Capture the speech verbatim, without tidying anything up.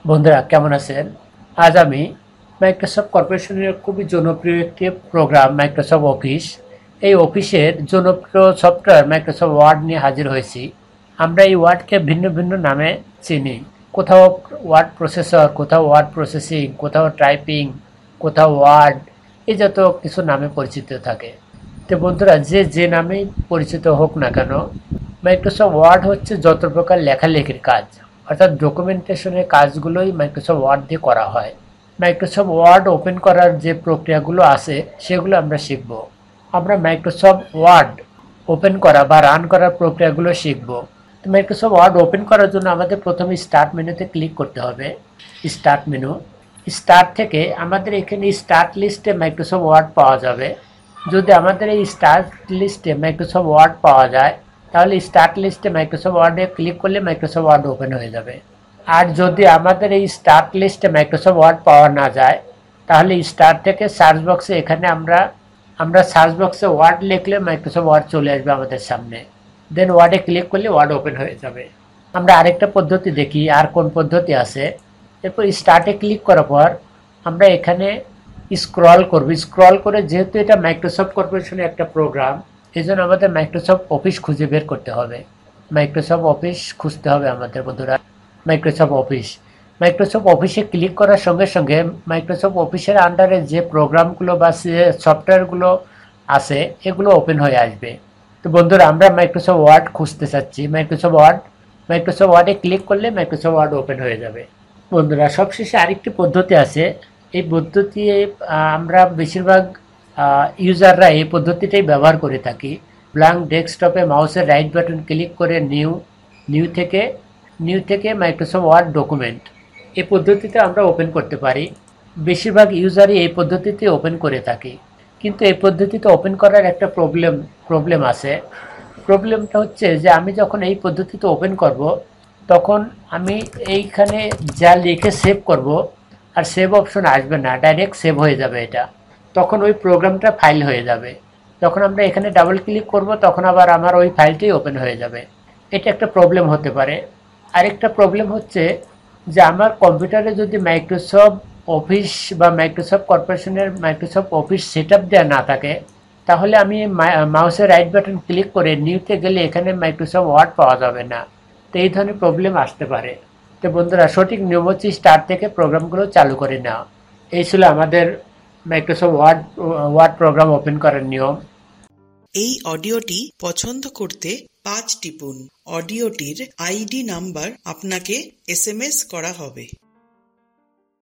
বন্ধুরা কেমন আছেন? আজ আমি মাইক্রোসফট কর্পোরেশনের খুবই জনপ্রিয় একটি প্রোগ্রাম মাইক্রোসফট অফিস, এই অফিসের জনপ্রিয় সফটওয়্যার মাইক্রোসফট ওয়ার্ড নিয়ে হাজির হয়েছি। আমরা এই ওয়ার্ডকে ভিন্ন ভিন্ন নামে চিনি। কোথাও ওয়ার্ড প্রসেসর, কোথাও ওয়ার্ড প্রসেসিং, কোথাও টাইপিং, কোথাও ওয়ার্ড, এই যত কিছু নামে পরিচিত থাকে। তো বন্ধুরা, যে যে নামেই পরিচিত হোক না কেন, মাইক্রোসফট ওয়ার্ড হচ্ছে যত প্রকার লেখালেখির কাজ, অর্থাৎ ডকুমেন্টেশনের কাজগুলোই মাইক্রোসফট ওয়ার্ড দিয়ে করা হয়। মাইক্রোসফট ওয়ার্ড ওপেন করার যে প্রক্রিয়াগুলো আছে সেগুলো আমরা শিখব। আমরা মাইক্রোসফট ওয়ার্ড ওপেন করা বা রান করার প্রক্রিয়াগুলো শিখব। তো মাইক্রোসফট ওয়ার্ড ওপেন করার জন্য আমাদের প্রথমে স্টার্ট মেনুতে ক্লিক করতে হবে। স্টার্ট মেনু, স্টার্ট থেকে আমাদের এখানে স্টার্ট লিস্টে মাইক্রোসফট ওয়ার্ড পাওয়া যাবে। যদি আমাদের এই স্টার্ট লিস্টে মাইক্রোসফট ওয়ার্ড পাওয়া যায়, তাহলে স্টার্ট লিস্টে মাইক্রোসফট ওয়ার্ডে ক্লিক করলে মাইক্রোসফট ওয়ার্ড ওপেন হয়ে যাবে। আর যদি আমাদের এই স্টার্ট লিস্টে মাইক্রোসফট ওয়ার্ড পাওয়া না যায়, তাহলে স্টার্ট থেকে সার্চ বক্সে এখানে আমরা আমরা সার্চ বক্সে ওয়ার্ড লিখলে মাইক্রোসফট ওয়ার্ড চলে আসবে আমাদের সামনে। দেন ওয়ার্ডে ক্লিক করলে ওয়ার্ড ওপেন হয়ে যাবে। আমরা আরেকটা পদ্ধতি দেখি, আর কোন পদ্ধতি আছে। এরপর স্টার্টে ক্লিক করার পর আমরা এখানে স্ক্রল করব। স্ক্রল করে, যেহেতু এটা মাইক্রোসফট কর্পোরেশনের একটা প্রোগ্রাম, এই জন্য আমাদের মাইক্রোসফট অফিস খুঁজে বের করতে হবে। মাইক্রোসফট অফিস খুঁজতে হবে আমাদের বন্ধুরা। মাইক্রোসফট অফিস মাইক্রোসফট অফিসে ক্লিক করার সঙ্গে সঙ্গে মাইক্রোসফট অফিসের আন্ডারে যে প্রোগ্রামগুলো বা সফটওয়্যারগুলো আছে এগুলো ওপেন হয়ে আসবে। তো বন্ধুরা, আমরা মাইক্রোসফট ওয়ার্ড খুঁজতে চাচ্ছি। মাইক্রোসফট ওয়ার্ড মাইক্রোসফট ওয়ার্ডে ক্লিক করলে মাইক্রোসফট ওয়ার্ড ওপেন হয়ে যাবে। বন্ধুরা, সবশেষে আরেকটি পদ্ধতি আছে। এই পদ্ধতি আমরা বেশিরভাগ ইউজাররা এই পদ্ধতিটাই ব্যবহার করে থাকি। ব্ল্যাঙ্ক ডেস্কটপে মাউসের রাইট বাটন ক্লিক করে নিউ নিউ থেকে নিউ থেকে মাইক্রোসফট ওয়ার্ড ডকুমেন্ট, এই পদ্ধতিতে আমরা ওপেন করতে পারি। বেশিরভাগ ইউজারই এই পদ্ধতিতে ওপেন করে থাকি। কিন্তু এই পদ্ধতিতে ওপেন করার একটা প্রবলেম প্রবলেম আছে। প্রবলেমটা হচ্ছে যে আমি যখন এই পদ্ধতিতে ওপেন করব, তখন আমি এইখানে যা লিখে সেভ করব, আর সেভ অপশন আসবে না, ডাইরেক্ট সেভ হয়ে যাবে এটা। তখন ওই প্রোগ্রামটা ফাইল হয়ে যাবে। যখন আমরা এখানে ডাবল ক্লিক করব, তখন আবার আমার ওই ফাইলটি ওপেন হয়ে যাবে। এটা একটা প্রবলেম হতে পারে। আরেকটা প্রবলেম হচ্ছে যে আমার কম্পিউটারে যদি মাইক্রোসফট অফিস বা মাইক্রোসফট কর্পোরেশনের মাইক্রোসফট অফিস সেট আপ দেওয়া না থাকে, তাহলে আমি মাউসের রাইট বাটন ক্লিক করে নিউতে গেলে এখানে মাইক্রোসফট ওয়ার্ড পাওয়া যাবে না। তো এই ধরনের প্রবলেম আসতে পারে। তো বন্ধুরা, সঠিক নিয়ম হচ্ছে স্টার্ট থেকে প্রোগ্রামগুলো চালু করে নেওয়া। এই ছিল আমাদের Microsoft word word programme open করার নিয়ম। এই অডিওটি পছন্দ করতে পাঁচ টিপুন। অডিওটির আইডি নাম্বার আপনাকে এস এম এস করা হবে।